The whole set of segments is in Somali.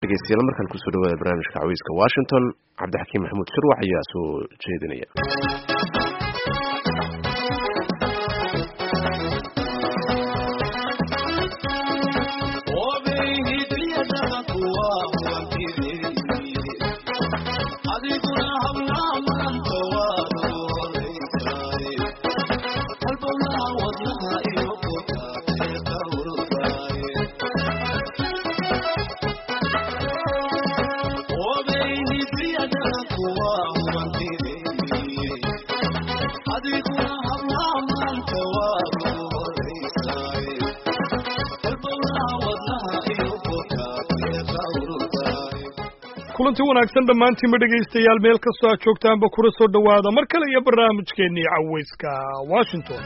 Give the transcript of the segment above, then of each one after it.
dhegeystayaal markaan kusoo dhawaada barnaamijka caweyska Washington Cabdixakiim Maxamuud Shirwax ayaa soo jeedinaya. kulanti wanaagsan dhammaantiin dhegaystayaal meel kastoo aad joogtaanba kula soo dhawaada mar kale iyo barnaamijkeennii caweyska Washington.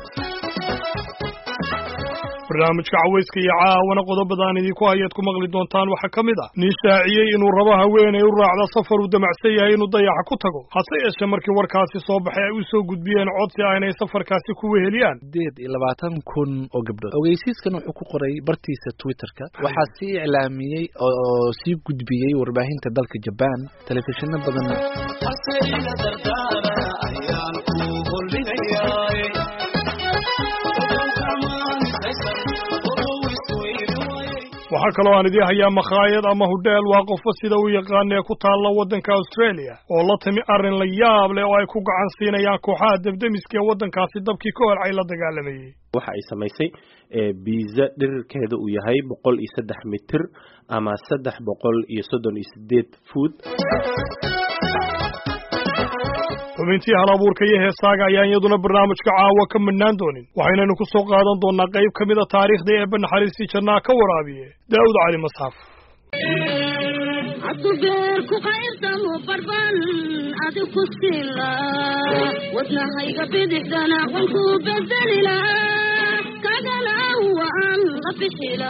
barnaamijka caweyska iyo caawana qodobadaan idinku hayaad ku maqli doontaan waxaa ka mid ah nin shaaciyey inuu rabo haweeney u raacda safar uu damacsan yahay inuu dayaxa ku tago hase yeeshee markii warkaasi soo baxay ay u soo gudbiyeen codsi ah inay safarkaasi ku weheliyaan 20,000 oo gabdhood. ogeysiiskan wuxuu ku qoray bartiisa Twitterka waxaa sii iclaamiyey oo sii gudbiyey warbaahinta dalka Japan telefishinno badan. waxaa kaloo aan idin hayaa makhaayad ama hudheel waa qofba sida uu yaqaan ee ku taalla waddanka Australia oo la timi arrin la yaab leh oo ay ku gacan siinayaan kooxaha debdemiska ee waddankaasi dabkii ka holcay la dagaalamayay. waxa ay samaysay biiza dhirirkeeda uu yahay 103 mitir ama 338 foot. xubintii hal-abuurka iyo heesaaga ayaan iyaduna barnaamijka caawa ka midnaan doonin waxaynaynu ku soo qaadan doonaa qayb ka mid a taariikhda eebba naxariistii jannaa ka waraabiye Daawud Cali Masxaf. عطبيركو قيرتمو بربان أدكو سيلا وطنهايقا بدحدنا وانكو بزللا كاقلا هو أن غفشلا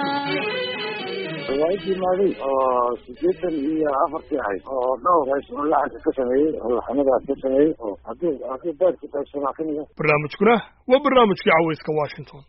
waayii maadey oo 84 ahay oo dhowr hayso lacag ka sameeyay oo xamadaas ka sameeyay oo hadii beerka taasoo ka niga barnaamijkuna waa barnaamijka caweyska Washington.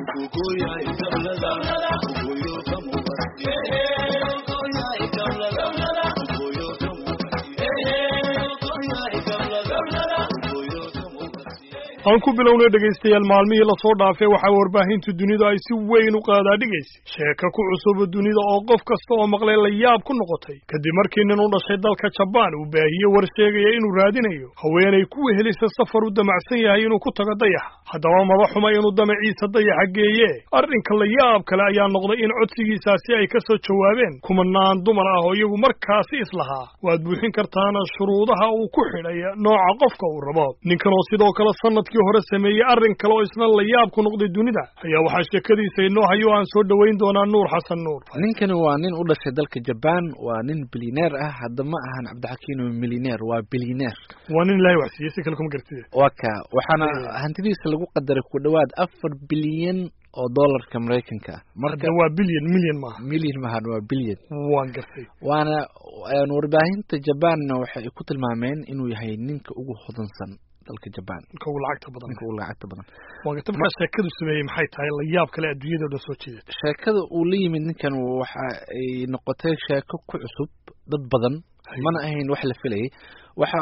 aan ku bilownay dhegaystayaal maalmihii la soo dhaafay waxa warbaahinta dunida ay si weyn u qaadaa dhigaysay sheeko ku cusub dunida oo qof kasta oo maqlay la yaab ku noqotay kadib markii nin u dhashay dalka Japan uu baahiyay war sheegaya inuu raadinayo haweeney ku wehelisa safar u damacsan yahay inuu ku tago dayaxa haddaba maba xuma inuu damaciisa dayaxa geeye arrinka la yaab kale ayaa noqday in codsigiisaasi ay ka soo jawaabeen kumanaan dumar ah oo iyagu markaasi islahaa waad buuxin kartaana shuruudaha uu ku xidhay nooca qofka uu rabo ninkan oo sidoo kale sanadkii hore sameeyay arrin kale oo isna la yaab ku noqday dunida ayaa waxaa sheekadiisa inoo hayo aan soo dhaweyn doonaa Nuur Xasan Nuur. ninkani waa nin u dhashay dalka Japan waa nin billionaire ah hadda ma ahan Cabdixakiim millionaire waa billionaire waa nin ilaahay wax siiyay si kale kuma gartid waxaana hantidiisa lagu qadaray ku dhawaad 4 bilyan oo dollarka Mareykanka marka waa million maaha waa bilyan waan gartay waana warbaahinta Japan waxay ku tilmaameen inuu yahay ninka ugu hodansan dalka Japan ka ugu lacagta badan waa tabka sheekadu sameeyay maxay tahay la yaab kale adduunyada soo jeeday sheekada uu la yimid ninkan waxa ay noqotay sheeko ku cusub dad badan mana ahayn wax la filayay waxa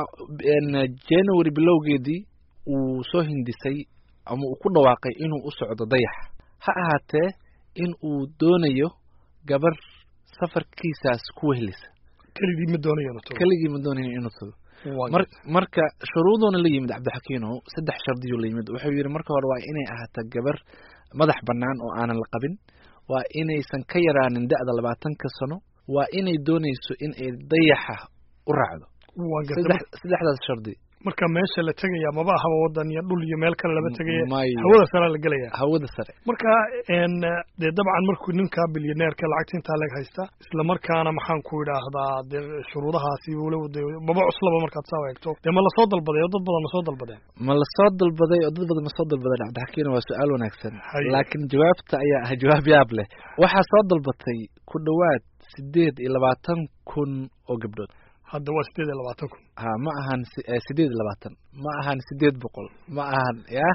January bilowgeedii uu soo hindisay ama uu ku dhawaaqay inuu u socdo dayax ha ahaatee in uu doonayo gabar safarkiisaas ku wehelisa kaligii ma doonayo inuu tago marka shuruudoona la yimid Cabdixakiino 3 shardiyo la yimid wuxuu yiri marka hore waa inay ahaato gabar madax banaan oo aanan la qabin waa inaysan ka yaraanin da'da 20 sano waa inay doonayso in ay dayaxa u raacdo saddexdaas shardi marka meesha la tagaya maba ahaba wadan iyo dhul iyo meel kale laba tagaya hawada sare la galaya hawada sare marka dabcan markuu ninka billionaire-ka lacagta inta laga haysta isla markaana maxaan ku yiraahdaa shuruudahaasi wala baba cuslaba markaad soo eegto ma la soo dalbaday dad badan ma soo dalbadeen Cabdixakiin waa su'aal wanaagsan laakiin jawaabta ayaa jawaab yaab leh waxa soo dalbatay ku dhawaad 28,000 oo gabdhood hadda waa 28,000 ma ahan 820 ma ahan 800 ma ahan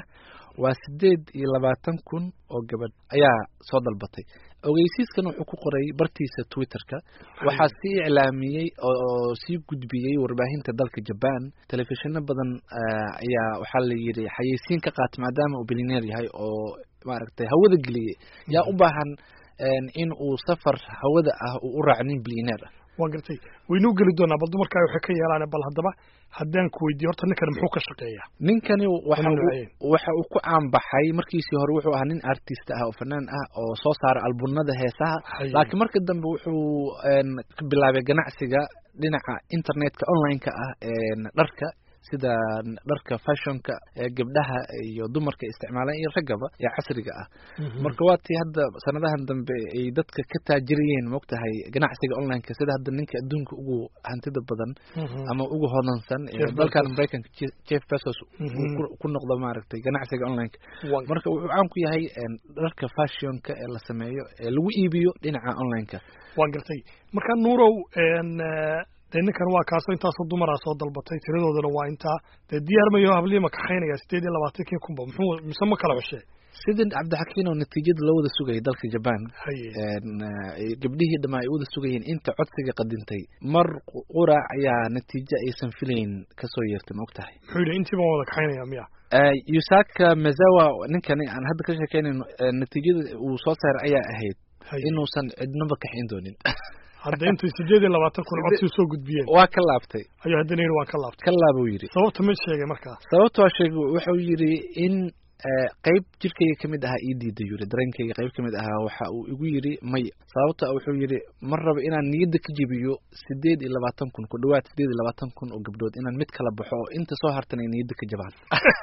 waa 8,20,000 oo gabadh ayaa soo dalbatay. ogeysiiskan wuxuu ku qoray bartiisa Twitterka. waxaa sii iclaamiyey oo sii gudbiyey warbaahinta dalka Japan. telefishinno badan ayaa waxaa la yiri xayeysiin ka qaat maadaama uu billionaire yahay oo maaragtay hawada geliyay yaa u baahan in uu safar hawada ah uu u raacnin billionaire. waan gartay waynu geli doonaa bal dumarka waxay ka yeelaan bal haddaba haddaan ku weydiiyo horta ninkan muxuu ka shaqeeyaa? ninkani waxa uu ku caanbaxay markiisii hore wuxuu ahaa nin artist ah oo fanaan ah oo soo saara albumnada heesaha, laakiin markii dambe wuxuu ka bilaabay ganacsiga dhinaca internetka online-ka ah dharka sida dharka fashionka gabdhaha iyo dumarka isticmaalaan iyo ragaba ee casriga ah. marka waatii hadda sanadahan dambe ay dadka ka taajiriyeen moogtahay ganacsiga online-ka sida hadda ninka adduunka ugu hantida badan ama ugu hodansan ee dalkan Mareykanka Jeff Bezos ku noqdo maaragtay ganacsiga online-ka. marka wuxuu caan ku yahay dharka fashionka ee la sameeyo ee lagu iibiyo dhinaca online-ka. waan gartay marka Nuurow ninkan waa kaasoo intaasoo dumaraa soo dalbatay tiradoodana waa intaa dee diyaar mayo habliima kaxaynaya 28,000 muxuu mise ma kala xushee sidin Cabdixakiin oo natiijada loo wada sugayay dalka Japan gabdhihii dhama ay wada sugayeen inta codsiga qadintay mar quraac ayaa natiijo aysan filayn ka soo yeertay ma ogtahay. muxuu yidhi intii baan wada kaxaynaya miya Yusaka Maezawa ninkani aan hadda ka sheekeynayno natiijada uu soo saaray ayaa ahayd inuusan cidnaba kaxayn doonin. hadda intuu 28,000 codsi soo gudbiyeen waa ka laabtay ayuu haddana yiri waan ka laabtay ka laabo yiri. sababta ma sheegay markaa? sababta waa sheegay wuxuu yiri in qayb jirkayga kamid aha ii diiday yiri dareenkayga qayb kamid aha waxa uu igu yiri may. sababta wuxuu yiri mar raba inaan niyada ka jibiyo 28,000 ku dhawaad 28,000 oo gabdhood inaan mid kala baxo oo inta soo hartanay niyada ka jabaan.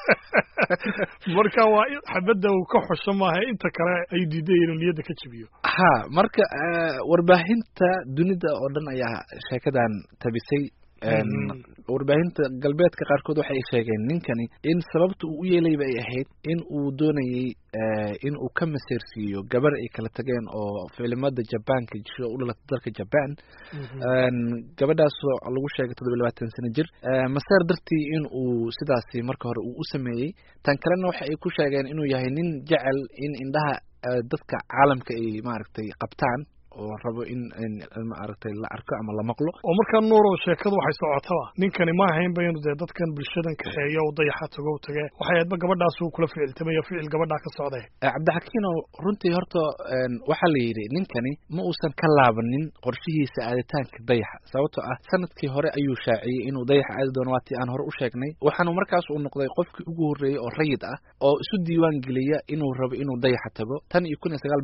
marka waa xabada uu ka xusho maahay inta kale ay diiday inuu niyada ka jibiyo. marka warbaahinta dunida oo dhan ayaa sheekadan tabisay. warbaahinta galbeedka qaarkood waxay sheegeen ninkani in sababta uu u yeelayba ay ahayd in uu doonayay in uu ka maseersiiyo gabar ay kala tageen oo filimada Japanka jiro u dhalatay dalka Japan. gabadhaas oo lagu sheegay 27 sano jir maseer dartii in uu sidaasi marka hore uu u sameeyay. tan kalena waxa ay ku sheegeen inuu yahay nin jecel in indhaha dadka caalamka ay maaragtay qabtaan oo rabo in maaragtay la arko ama la maqlo. oo marka Nuurow sheekadu waxay socotaba ninkani ma ahayn baynu dadkan bulshadan ka xeeyo oo dayaxa tago tagay waxay aadba gabadhaas uu kula ficiltamay ficil gabadha ka socday. Cabdixakiin runtii horta waxa la yiri ninkani ma uusan ka laabanin qorshihiisa aaditaanka dayaxa sababtoo ah sanadkii hore ayuu shaaciyay inuu dayaxa aadi doono waatii aan hore u sheegnay. waxaanu markaas uu noqday qofkii ugu horeeyay oo rayid ah oo isu diiwaan geliya inuu rabo inuu dayaxa tago tan iyo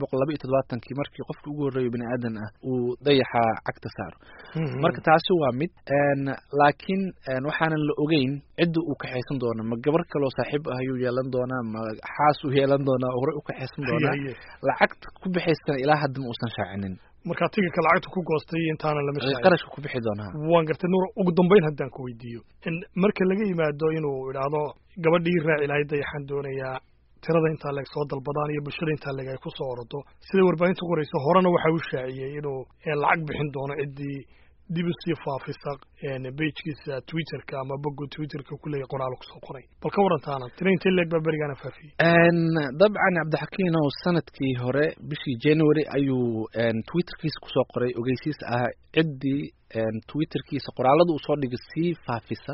1972 markii qofkii ugu horeeyay aadan ah uu dayaxa cagta saaro. marka taasi waa mid laakiin waxaanan la ogeyn cidda uu ka xaysan doono ma gabar kale oo saaxiib ah ayuu yeelan doonaa ma xaas uu yeelan doonaa hore uu ka xaysan doonaa lacagta ku bixaysan ilaa hadda ma uusan shaacinin. marka tigirka lacagta ku goostay intaana lama shaacin qarashka ku bixi doonaa. waan gartay Nuur ugu dambeyn haddaan ku weydiiyo in marka laga yimaado inuu yiraahdo gabadhii raaci lahayd dayaxan doonayaa tirada inta laga soo dalbadaan iyo bulshada inta laga ku soo ordo sida warbaahinta qorayso horena waxa uu shaaciyay inuu lacag bixin doono cidii dib u sii faafisa page-kiisa Twitterka ama bogga Twitterka ku leeyahay qoraal ku soo qoray bal ka warantaana tiraynta leeg ba barigaana faafiyay. dabcan Cabdixakiin oo sanadkii hore bishii January ayuu Twitterkiisa ku soo qoray ogeysiis ah cidii Twitterkiisa qoraalada uu soo dhigay si faafisa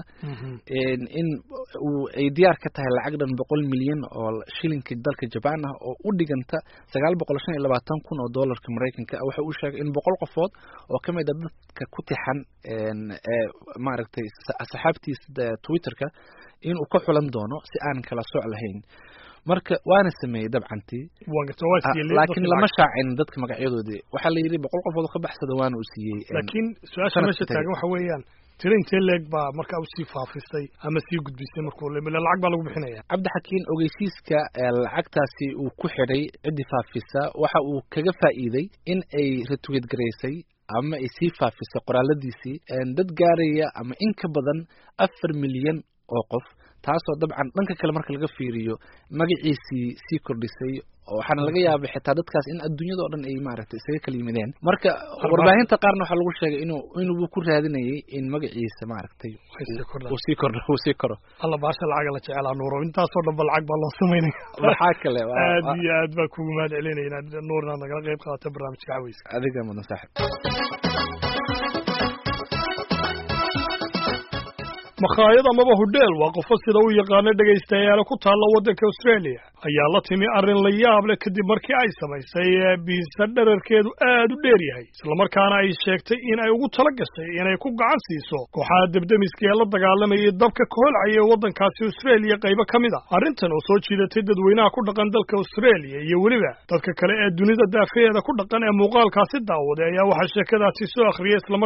in uu ay diyaar ka tahay lacag dhan 100 milyan oo shilinka dalka Japan ah oo u dhiganta 925,000 oo dollarka Mareykanka. waxa uu sheegay in 100 qofood oo kamid ah dadka ku tixan maaragtay asxaabtiisa Twitterka in uu ka xulan doono si aan kala sooc lahayn. marka waana sameeyay dabcantii laakiin lama shaacin dadka magacyadoodii waxa la yiri 100 qofood oo ka baxsada waana uu siiyay. laakiin su'aasha meesha taagan waxa weeyaan tiraynta leeg ba marka uu sii faafistay ama sii gudbisay markuu lacag baa lagu bixinaya. Cabdixakiin ogeysiiska lacagtaasi uu ku xidhay cidii faafisa waxa uu kaga faa'iiday in ay retweet gareysay ama ay sii faafisay qoraaladiisii dad gaaraya ama in ka badan 4 milyan oo qof taasoo dabcan dhanka kale marka laga fiiriyo magaciisii sii kordhisay waxaana laga yaabay xitaa dadkaas in adduunyada oo dhan ay maaragtay isaga kala yimideen marka warbaahinta qaarna waxaa lagu sheegay inuu ku raadinayay in magaciisa maaragtay uu sii koro alla baasha lacaga la jecelaa nuuro intaasoo dhan ba lacag baa loo samaynaya waxaa kale aad iyo aad baa kugu mahad celinayna nuur inaad nagala qayb qaadato barnaamijka caweyska adiga mudan saaxib makhaayad amaba hudheel waa qofo sida u yaqaano dhegaystayaala ku taalla waddanka Australia ayaa la timi arrin la yaab leh kadib markii ay samaysay biisa dhererkeedu aad u dheer yahay isla markaana ay sheegtay in ay ugu tala gashay inay ku gacan siiso kooxaha debdemiska ee la dagaalamayay dabka ka holcaya waddankaasi Australia qaybo ka mid ah arrintan oo soo jiidatay dadweynaha ku dhaqan dalka Australia iyo weliba dadka kale ee dunida daafeeda ku dhaqan ee muuqaalkaasi daawaday ayaa waxaa sheekadaasi soo akhriyay isla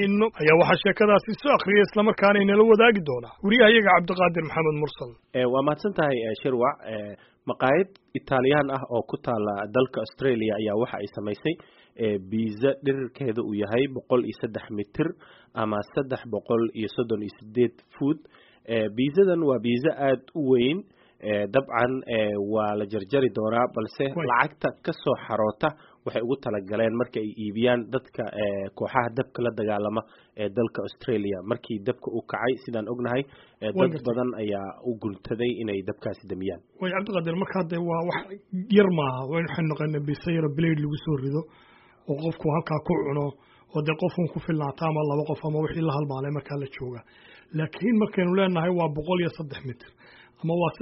markaana inala wariyahayaga cabdiqaadir maxamed mursal waa mahadsan tahay shirwac maqaayad Italian ah oo ku taala dalka Australia ayaa waxa ay samaysay biisa dhererkeeda uu yahay 103 mitir ama 338 foot biisadan waa biisa aad u weyn dabcan waa la jarjari doonaa balse lacagta ka soo xaroota waxay ugu tala galeen marka ay iibiyaan dadka kooxaha dabka la dagaalama ee dalka Australia markii dabka uu kacay sidaan ognahay dad badan ayaa u gultaday inay dabkaasi damiyaan way cabdiqaadir marka hadda waa wax yar maaha waxaan naqaanaa bisayra blade lagu soo rido oo qofku halka ku cuno oo de qofun ku filnaata ama laba qof ama wixii la halmaalay marka la jooga laakiin markaynu leenahay waa 103 mitir ama waa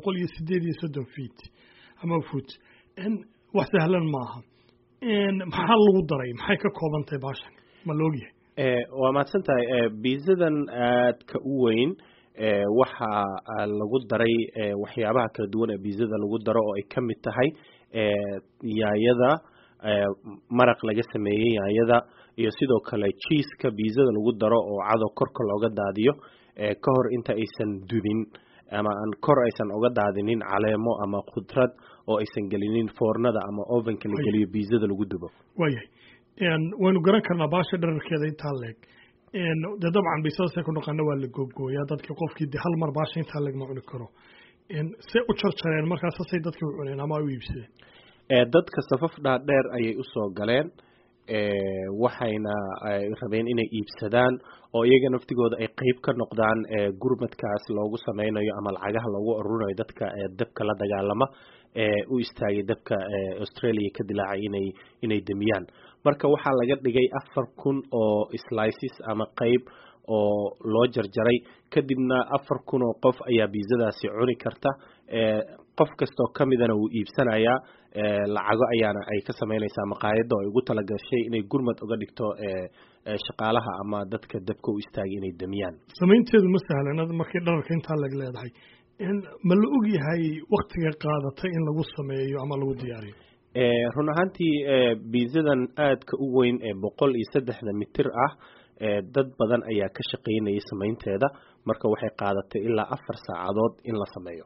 338 feet ama foot in wax sahlan maaha maxaa lagu daray maxay ka kooban tahay baashan ma loogiyahay waa mahadsan tahay biisadan aad ka u weyn waxa lagu daray waxyaabaha kala duwan ee biisada lagu daro oo ay ka mid tahay yaayada maraq laga sameeyay yaayada iyo sidoo kale cheese-ka biisada lagu daro oo cado korka looga daadiyo ka hor inta aysan dubin ama aan kor aysan uga daadinin caleemo ama khudrad oo aysan gelinin foornada ama ovenka la geliyo biisada lagu dubo waayahay waynu garan karnaa baasha dhererkeeda intaa leeg de dabcan biisada ku dhaqana waa la googooyaa dadkii qofkii de hal mar baasha intaa leeg ma cuni karo se u jarjareen markaas say dadkii u cuneen ama u iibsadeen dadka safaf dhaadheer ayay u soo galeen waxayna rabeen inay iibsadaan oo iyaga naftigooda ay qayb ka noqdaan gurmadkaas loogu sameynayo ama lacagaha loogu ururinayo dadka dabka la dagaalama u istaagay dabka Australia ka dilaacay inay damiyaan marka waxaa laga dhigay 4,000 oo slices ama qayb oo loo jarjaray kadibna 4,000 oo qof ayaa biisadaasi cuni karta qof kasto kamidana uu iibsanayaa lacago ayaana ay ka sameynaysaa maqaayada oo ay ugu tala gashay inay gurmad uga dhigto shaqaalaha ama dadka dabka u istaagay inay damiyaan sameynteedu ma sahlan markii dharka inta lag leedahay ma la og yahay waqtiga qaadatay in lagu sameeyo ama lagu diyaariyo run ahaantii biisadan aadka u weyn ee 103 mitir ah dad badan ayaa ka shaqeynayay sameynteeda marka waxay qaadatay ilaa 4 saacadood in la sameeyo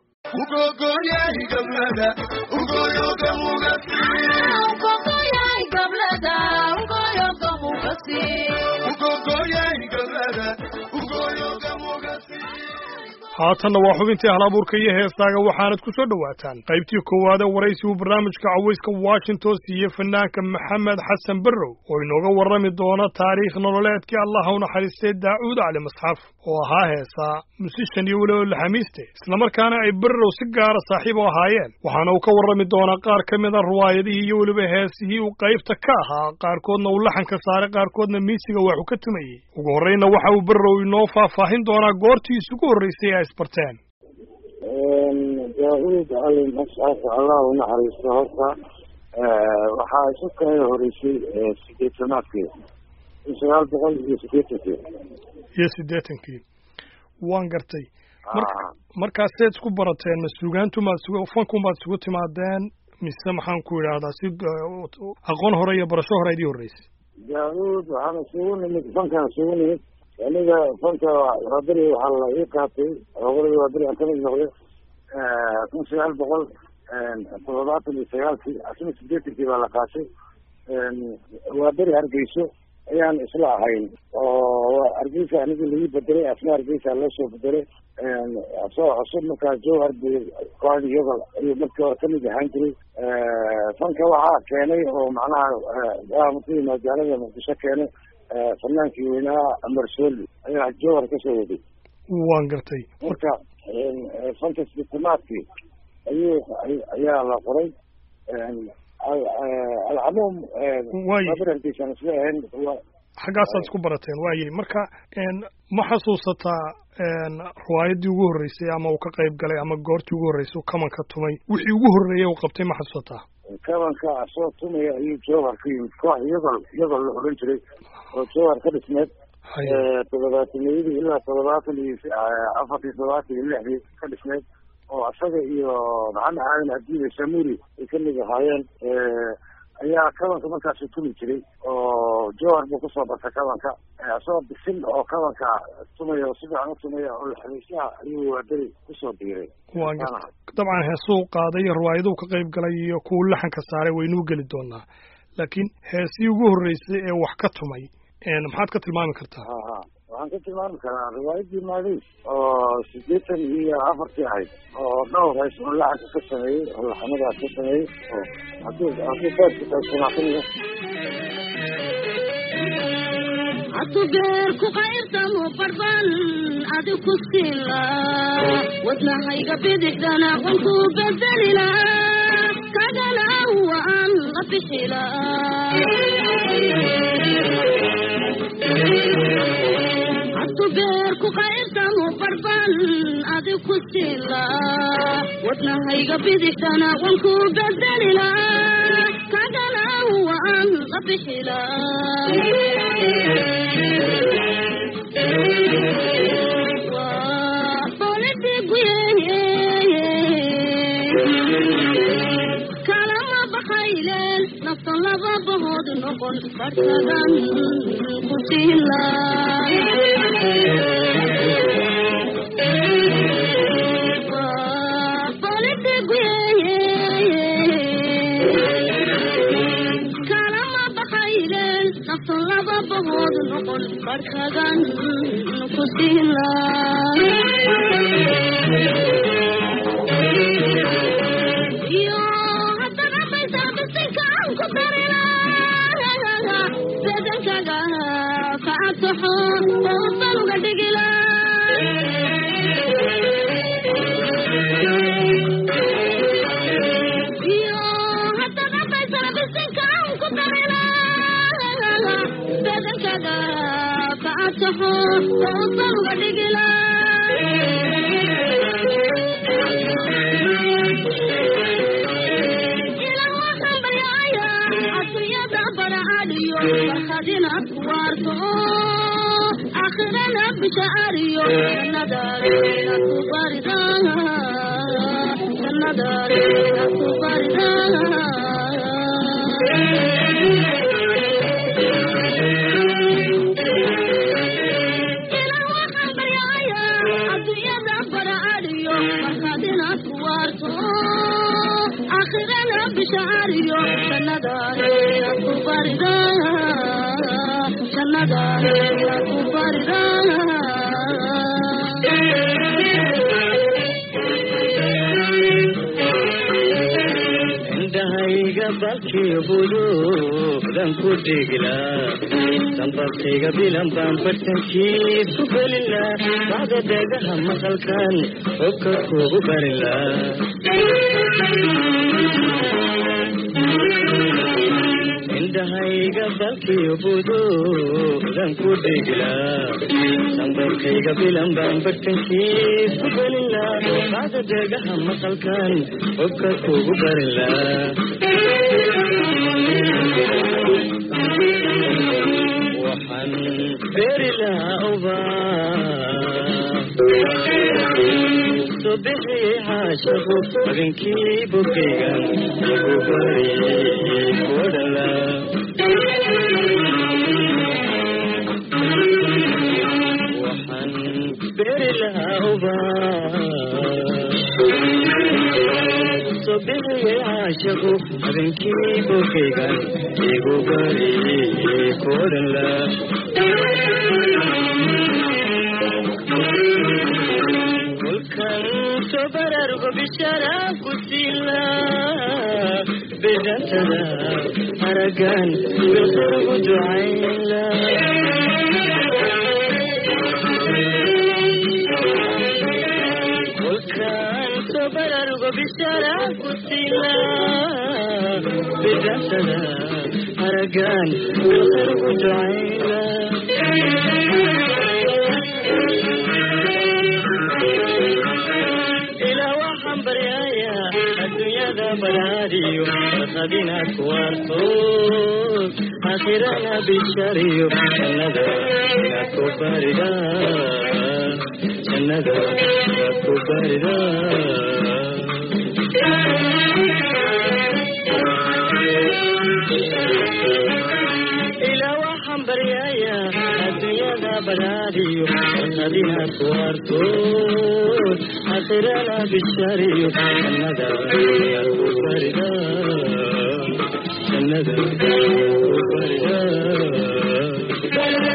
haatanna waa xubintii halabuurka iyo heestaaga waxaanad ku soo dhawaataan qaybtii koowaad ee waraysi uu barnaamijka cawayska Washington siiye fanaanka Maxamed Xasan Barrow oo inooga warrami doona taariikh nololeedkii Allah u naxariistay Daa'uud Cali Masxaf oo ahaa heesaa musician iyo weliba laxamiiste isla markaana ay Barrow si gaar ah saaxiib u ahaayeen waxaana uu ka warrami doonaa qaar ka mid ah riwaayadihii iyo weliba heesihii uu qaybta ka ahaa qaarkoodna uu laxanka saaray qaarkoodna miisiga waxu ka tumayay ugu horreyna waxa uu Barrow inoo faahfaahin doonaa goortii isugu horreysay isbarteen Daa'uud Cali Masxaf Allah u naxariisto horta waxaa isu kala horeysay 1980 waan gartay markaas aad isku barateen masuugaantu ma fanku ma isugu timaadeen mise maxaan ku yiraahdaa si aqoon hore iyo barasho hore idii horeysay Daa'uud waxaan isugu nimid fankan isugu nimid aniga fanka rabbi waxa la ii qaatay rabbi aan ka mid noqday 1979 baa la qaatay waa bari Hargeyso ayaan isla ahayn oo hargeysa aniga lagu bedelay asna hargeysa loo soo bedelay asoo cusub markaa jowhar kooxda iyagol ayuu markii hore kamid ahaan jiray fanka waxaa keenay oo macnaha markii magaalada muqdisho keenay fanaankii weynaa Amar Sooli ayaa jowhar kasoo waday. waan gartay marka fanka sisteemaadkii ayaa la qoray alcumuum mabarantaysan isla ahayn xaggaasaad isku barateen waaye marka ma xasuusataa riwaayaddii ugu horreysay ama uu ka qayb galay ama goortii ugu horreysay uu kamanka tumay wixii ugu horreeyay uu qabtay ma xasuusataa? kamanka asoo tumaya ayuu jowhar ka yimid koox iyagoo la odhan jiray oo jowhar ka dhismeed todobaataniyadii ilaa 74 ka dhismeed oo asaga iyo maxamed aadan abdiile samuri ay kamid ahaayeen ayaa kabanka markaasi tumi jiray oo jowhar buu kusoo bartay kabanka asagoo bisin oo kabanka tumaya oo si fiican u tumaya oo xabiisyaha ayuu waadari kusoo biiray. dabcan heesuu qaaday riwaayaduu ka qayb galay iyo kuwa laxanka saaray waynuu geli doonaa laakiin heesii ugu horreysay ee wax ka tumay maxaad ka tilmaami kartaa? waxaan ka tilmaami karaa riwaayadii maadiis oo 84 ahayd oo dhowr hees oo laxanka ka sameeyey oo laxanadaas ka sameeyey oo hadduu beerku qaybsanaakanaya hadduu beerku qaybsamo barban adi ku siila wadnahayga bidixdana waan ku bedelila kagana waan la bixila hadduu beerku qaybsamo barban adi ku siila wadnahayga bidixdana waan ku bedelila kagana waan la bixila kalama bakayleen naftan laba bahood noqon bartadan ku siila kalama bakayleen naftan laba bahood noqon bartadan ku siila بشعريو جنادارينا تباردانا جنادارينا تباردانا إلى وحن بريايا الدنيا دبر عاليو مرخادنا توارتو آخرنا بشعريو جنادارينا تباردانا جنادارينا تباردانا balki bulu dan ku digla sanbartiga bilan baan bartankiis ku gelila bacda deegaha maqalkan xogka kugu barila indahayga balki bulu dan ku digla sanbartiga bilan baan bartankiis ku gelila bacda deegaha maqalkan xogka kugu barila waxaan beeri lahaa soo bixiyey caashaqu habeenkii bogaygan igu bariyey kuodhala waxaan beeri lahaa soo bixiyey caashaqu habeenkii bogaygan igu bariyey kuodhala بشرف وسيلة بجنتنا هرقان بالخرب وجعيلة وكان صبر أرغب بشرف وسيلة بجنتنا هرقان بالخرب وجعيلة بريايا الدنيا ذا بلاديو خدينا كوارتوس آخرنا بالشريو الندى ناكو باردا الندى ناكو باردا إلى وحم بريايا الدنيا ذا بلاديو خدينا كوارتوس آخرنا بالشريو الندى ناكو باردا الندى ناكو باردا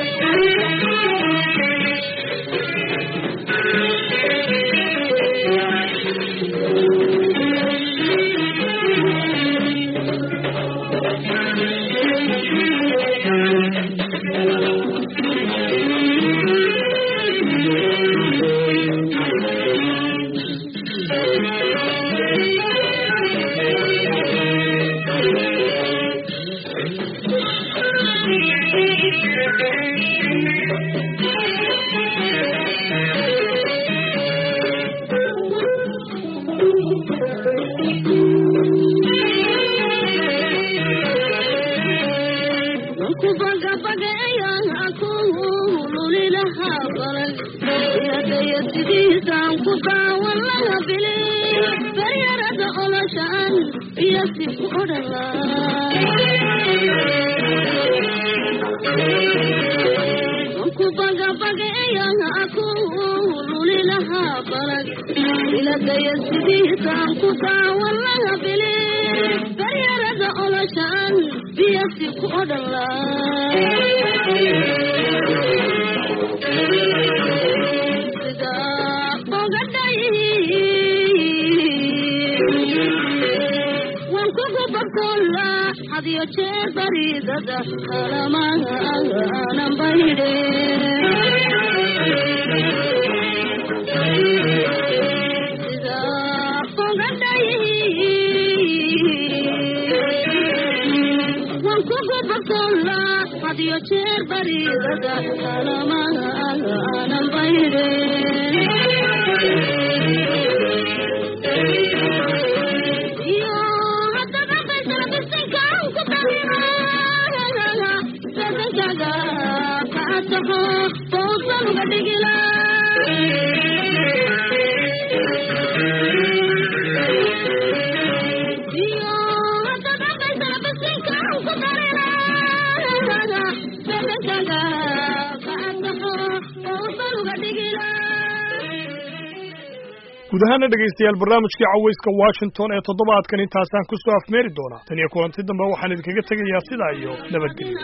guud ahaana dhegaystayaal barnaamijkii cawayska Washington ee toddobaadkan intaasaan ku soo afmeeri doonaa tan iyo kulanti dambe waxaan idinkaga tegayaa sidaa iyo nabadgelyo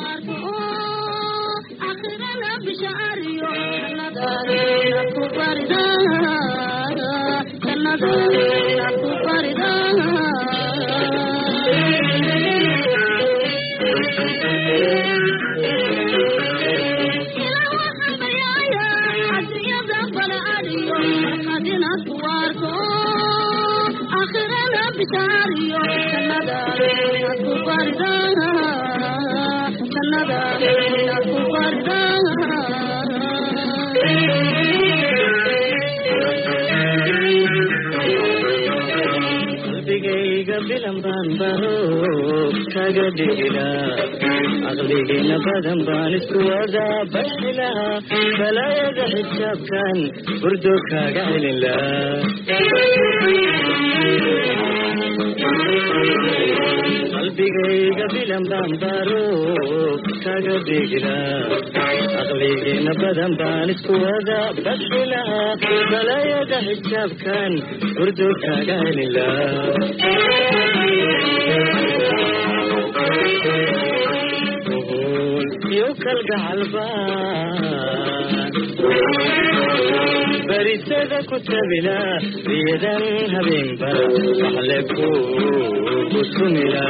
bilanbaan baro kaga dhigila aqligeena badan baan isku wada bashila balaayada xisaabkan burdo kaga celila qalbigayga bilanbaan baro kaga dhigila aqligeena badan baan isku wada bashila balaayada xisaabkan burdo kaga celila يوكل قلبان barisada ku tabila riyadan habeenba waxle kugu tumila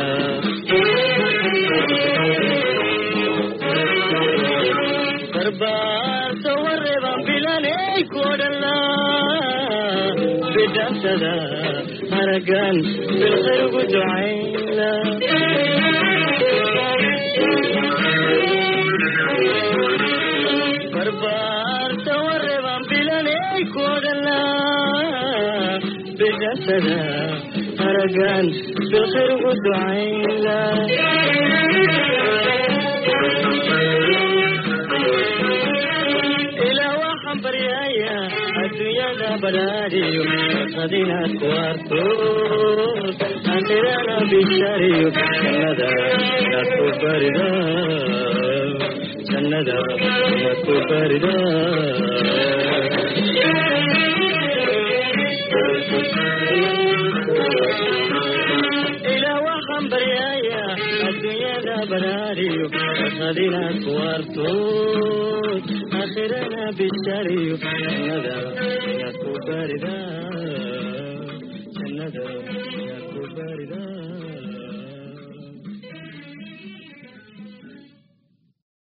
barbaarta wareeban bilanay kodhala bidansada haragan bilkhayr ugu ducayna barbaarta wareeban bilanay kodhala bidansada haragan bilkhayr ugu ducayna adduunyada balaadiyo qadina kuarto antirana bishariyo jannada naku barida ila waxaan baryaya adduunyada balaadiyo qadina kuarto آخرنا بالشري جندا يا كبردا جندا يا كبردا